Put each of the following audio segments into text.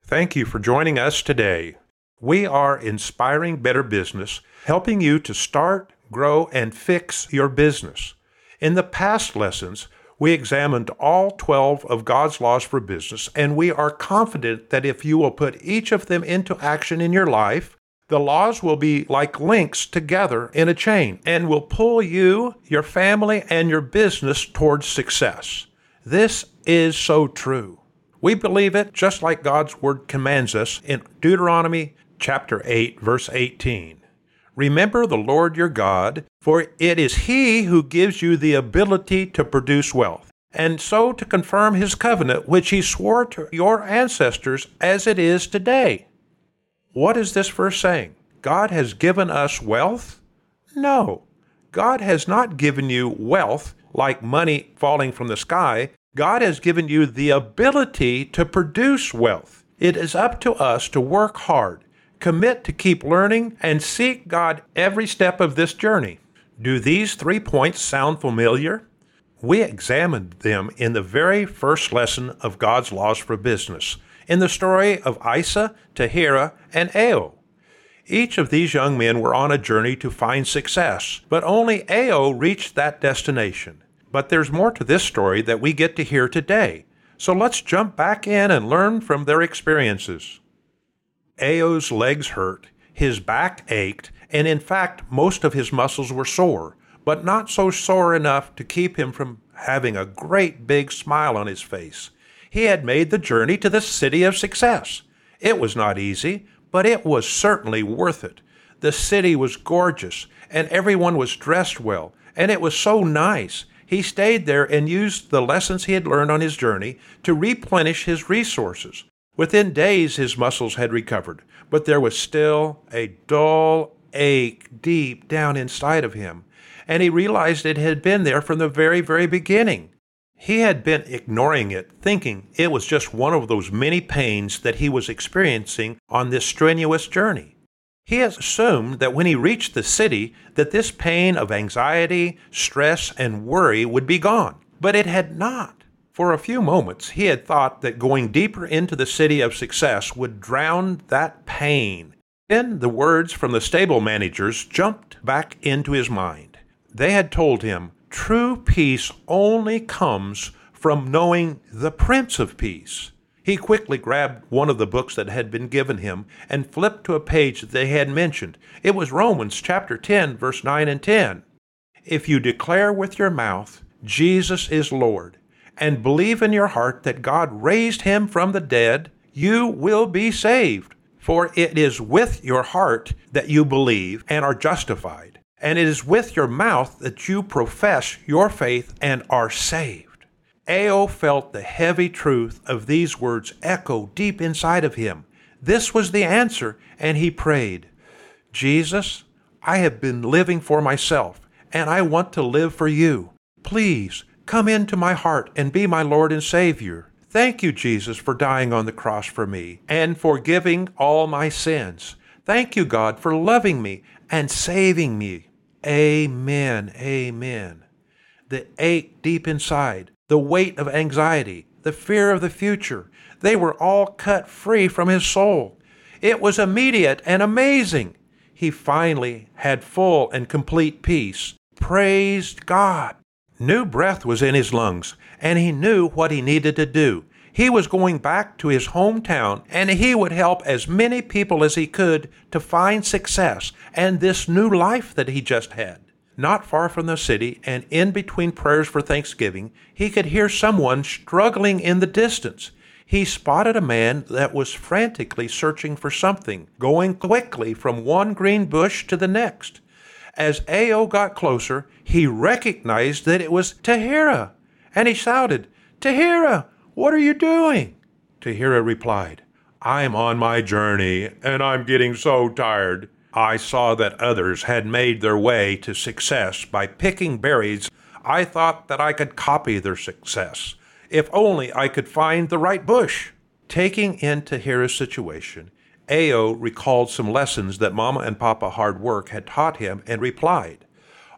Thank you for joining us today. We are Inspiring Better Business, helping you to start, grow, and fix your business. In the past lessons, we examined all 12 of God's laws for business, and we are confident that if you will put each of them into action in your life, the laws will be like links together in a chain and will pull you, your family, and your business towards success. This is so true. We believe it just like God's Word commands us in Deuteronomy chapter 8, verse 18. Remember the Lord your God, for it is He who gives you the ability to produce wealth, and so to confirm His covenant which He swore to your ancestors as it is today. What is this verse saying? God has given us wealth? No. God has not given you wealth like money falling from the sky. God has given you the ability to produce wealth. It is up to us to work hard, commit to keep learning, and seek God every step of this journey. Do these 3 points sound familiar? We examined them in the very first lesson of God's laws for business, in the story of Isa, Tahira, and Ao. Each of these young men were on a journey to find success, but only Ao reached that destination. But there's more to this story that we get to hear today. So let's jump back in and learn from their experiences. Ao's legs hurt, his back ached, and in fact, most of his muscles were sore, but not so sore enough to keep him from having a great big smile on his face. He had made the journey to the city of success. It was not easy, but it was certainly worth it. The city was gorgeous, and everyone was dressed well, and it was so nice. He stayed there and used the lessons he had learned on his journey to replenish his resources. Within days, his muscles had recovered, but there was still a dull ache deep down inside of him, and he realized it had been there from the very, very beginning. He had been ignoring it, thinking it was just one of those many pains that he was experiencing on this strenuous journey. He had assumed that when he reached the city, that this pain of anxiety, stress, and worry would be gone. But it had not. For a few moments, he had thought that going deeper into the city of success would drown that pain. Then the words from the stable managers jumped back into his mind. They had told him, true peace only comes from knowing the Prince of Peace. He quickly grabbed one of the books that had been given him and flipped to a page that they had mentioned. It was Romans chapter 10, verse 9 and 10. If you declare with your mouth, Jesus is Lord, and believe in your heart that God raised him from the dead, you will be saved. For it is with your heart that you believe and are justified, and it is with your mouth that you profess your faith and are saved. Ao felt the heavy truth of these words echo deep inside of him. This was the answer, and he prayed, Jesus, I have been living for myself, and I want to live for you. Please come into my heart and be my Lord and Savior. Thank you, Jesus, for dying on the cross for me and forgiving all my sins. Thank you, God, for loving me and saving me. Amen. Amen. The ache deep inside, the weight of anxiety, the fear of the future, they were all cut free from his soul. It was immediate and amazing. He finally had full and complete peace. Praised God. New breath was in his lungs, and he knew what he needed to do. He was going back to his hometown, and he would help as many people as he could to find success and this new life that he just had. Not far from the city, and in between prayers for Thanksgiving, he could hear someone struggling in the distance. He spotted a man that was frantically searching for something, going quickly from one green bush to the next. As Ao got closer, he recognized that it was Tahira, and he shouted, Tahira, what are you doing? Tahira replied, I'm on my journey, and I'm getting so tired. I saw that others had made their way to success by picking berries. I thought that I could copy their success, if only I could find the right bush. Taking in Tahira's situation, Ao recalled some lessons that Mama and Papa Hard Work had taught him and replied,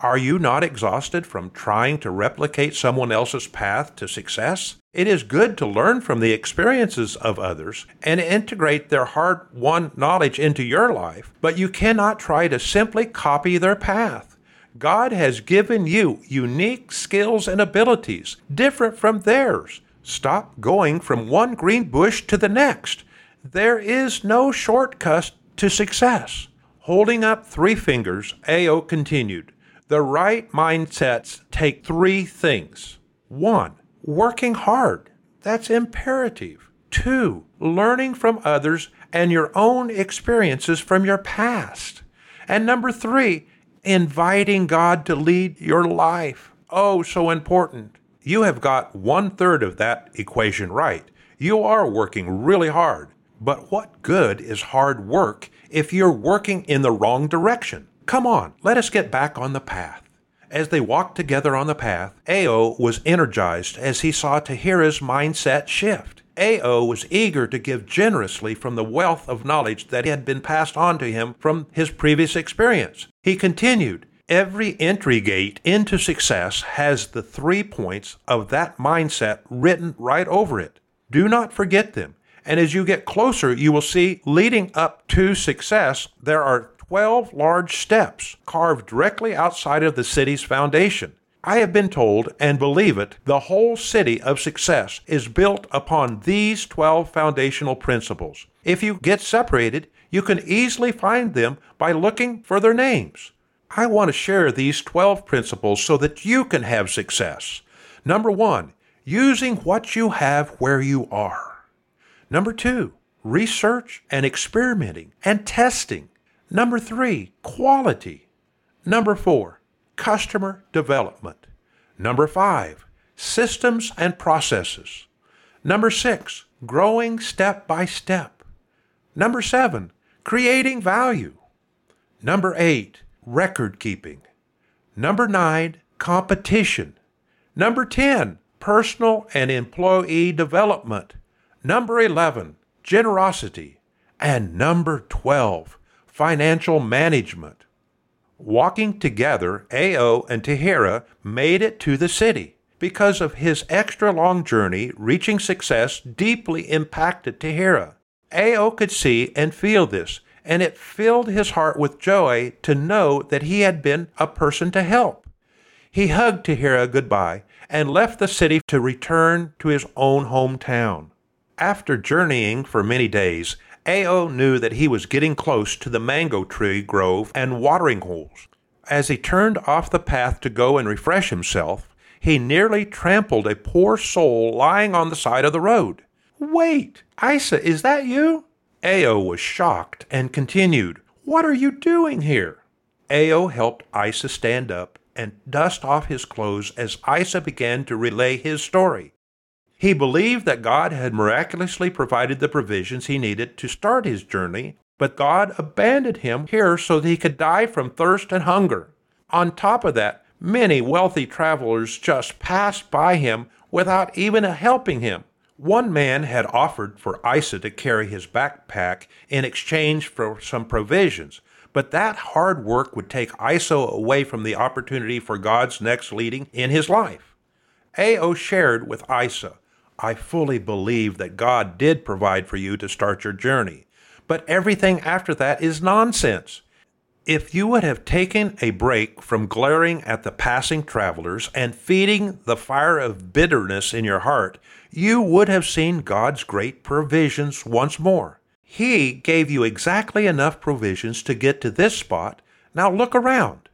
Are you not exhausted from trying to replicate someone else's path to success? It is good to learn from the experiences of others and integrate their hard-won knowledge into your life, but you cannot try to simply copy their path. God has given you unique skills and abilities different from theirs. Stop going from one green bush to the next. There is no shortcut to success. Holding up 3 fingers, A.O. continued. The right mindsets take 3 things. 1. Working hard. That's imperative. 2. Learning from others and your own experiences from your past. And number 3, inviting God to lead your life. Oh, so important. You have got 1/3 of that equation right. You are working really hard. But what good is hard work if you're working in the wrong direction? Come on, let us get back on the path. As they walked together on the path, A.O. was energized as he saw Tahira's mindset shift. A.O. was eager to give generously from the wealth of knowledge that had been passed on to him from his previous experience. He continued, every entry gate into success has the 3 points of that mindset written right over it. Do not forget them. And as you get closer, you will see leading up to success, there are 12 large steps carved directly outside of the city's foundation. I have been told, and believe it, the whole city of success is built upon these 12 foundational principles. If you get separated, you can easily find them by looking for their names. I want to share these 12 principles so that you can have success. Number 1, using what you have where you are. Number 2, research and experimenting and testing. Number 3, quality. Number 4, customer development. Number 5, systems and processes. Number 6, growing step by step. Number 7, creating value. Number 8, record keeping. Number 9, competition. Number 10, personal and employee development. Number 11, generosity. And number 12, financial management. Walking together, A.O. and Tahira made it to the city. Because of his extra long journey, reaching success deeply impacted Tahira. A.O. could see and feel this, and it filled his heart with joy to know that he had been a person to help. He hugged Tahira goodbye and left the city to return to his own hometown. After journeying for many days, A.O. knew that he was getting close to the mango tree grove and watering holes. As he turned off the path to go and refresh himself, he nearly trampled a poor soul lying on the side of the road. "Wait, Isa, is that you?" A.O. was shocked and continued, "What are you doing here?" A.O. helped Isa stand up and dust off his clothes as Isa began to relay his story. He believed that God had miraculously provided the provisions he needed to start his journey, but God abandoned him here so that he could die from thirst and hunger. On top of that, many wealthy travelers just passed by him without even helping him. One man had offered for Isa to carry his backpack in exchange for some provisions, but that hard work would take Isa away from the opportunity for God's next leading in his life. A.O. shared with Isa, "I fully believe that God did provide for you to start your journey, but everything after that is nonsense. If you would have taken a break from glaring at the passing travelers and feeding the fire of bitterness in your heart, you would have seen God's great provisions once more. He gave you exactly enough provisions to get to this spot. Now look around."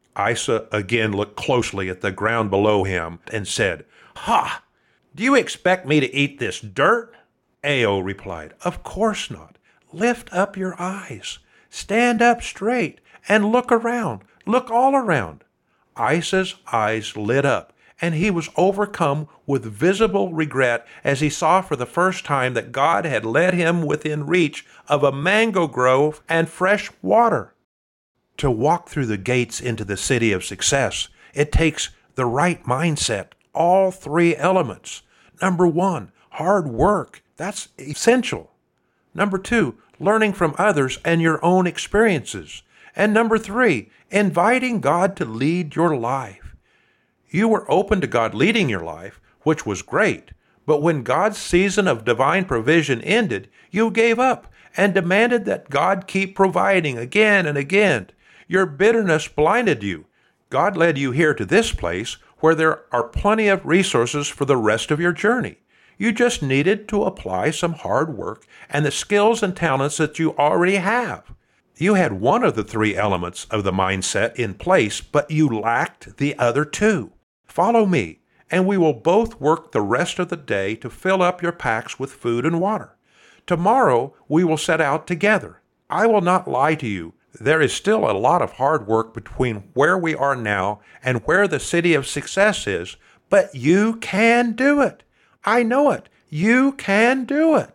Isa again looked closely at the ground below him and said, "Ha! Do you expect me to eat this dirt?" A.O. replied, "Of course not. Lift up your eyes. Stand up straight and look around. Look all around." Isa's eyes lit up, and he was overcome with visible regret as he saw for the first time that God had led him within reach of a mango grove and fresh water. To walk through the gates into the city of success, it takes the right mindset, all 3 elements. Number 1, hard work. That's essential. Number 2, learning from others and your own experiences. And number 3, inviting God to lead your life. You were open to God leading your life, which was great. But when God's season of divine provision ended, you gave up and demanded that God keep providing again and again. Your bitterness blinded you. God led you here to this place where there are plenty of resources for the rest of your journey. You just needed to apply some hard work and the skills and talents that you already have. You had one of the 3 elements of the mindset in place, but you lacked the other 2. Follow me, and we will both work the rest of the day to fill up your packs with food and water. Tomorrow, we will set out together. I will not lie to you. There is still a lot of hard work between where we are now and where the city of success is, but you can do it. I know it. You can do it.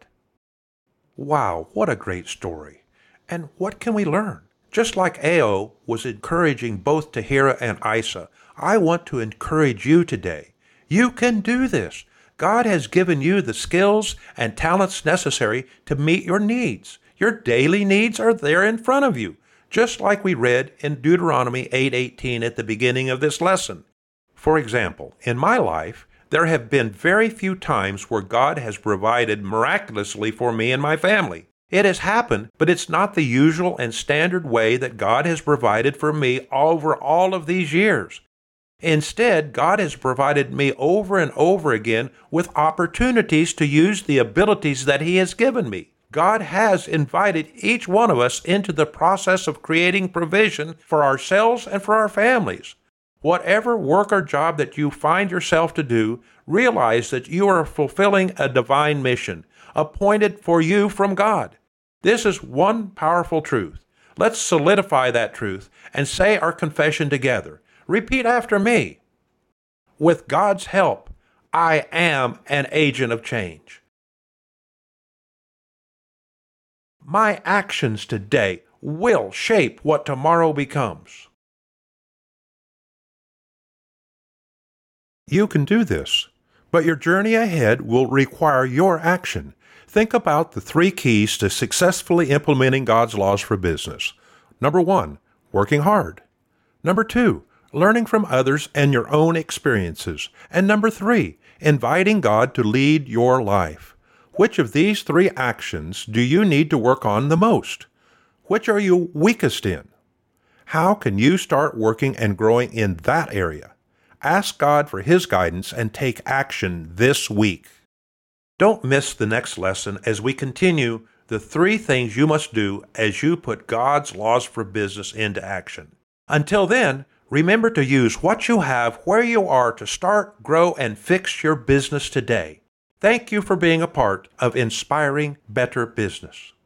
Wow, what a great story. And what can we learn? Just like Ao was encouraging both Tahira and Isa, I want to encourage you today. You can do this. God has given you the skills and talents necessary to meet your needs. Your daily needs are there in front of you, just like we read in Deuteronomy 8:18 at the beginning of this lesson. For example, in my life, there have been very few times where God has provided miraculously for me and my family. It has happened, but it's not the usual and standard way that God has provided for me over all of these years. Instead, God has provided me over and over again with opportunities to use the abilities that He has given me. God has invited each one of us into the process of creating provision for ourselves and for our families. Whatever work or job that you find yourself to do, realize that you are fulfilling a divine mission, appointed for you from God. This is one powerful truth. Let's solidify that truth and say our confession together. Repeat after me. With God's help, I am an agent of change. My actions today will shape what tomorrow becomes. You can do this, but your journey ahead will require your action. Think about the 3 keys to successfully implementing God's laws for business. Number 1, working hard. Number 2, learning from others and your own experiences. And number 3, inviting God to lead your life. Which of these 3 actions do you need to work on the most? Which are you weakest in? How can you start working and growing in that area? Ask God for His guidance and take action this week. Don't miss the next lesson as we continue the 3 things you must do as you put God's laws for business into action. Until then, remember to use what you have where you are to start, grow, and fix your business today. Thank you for being a part of Inspiring Better Business.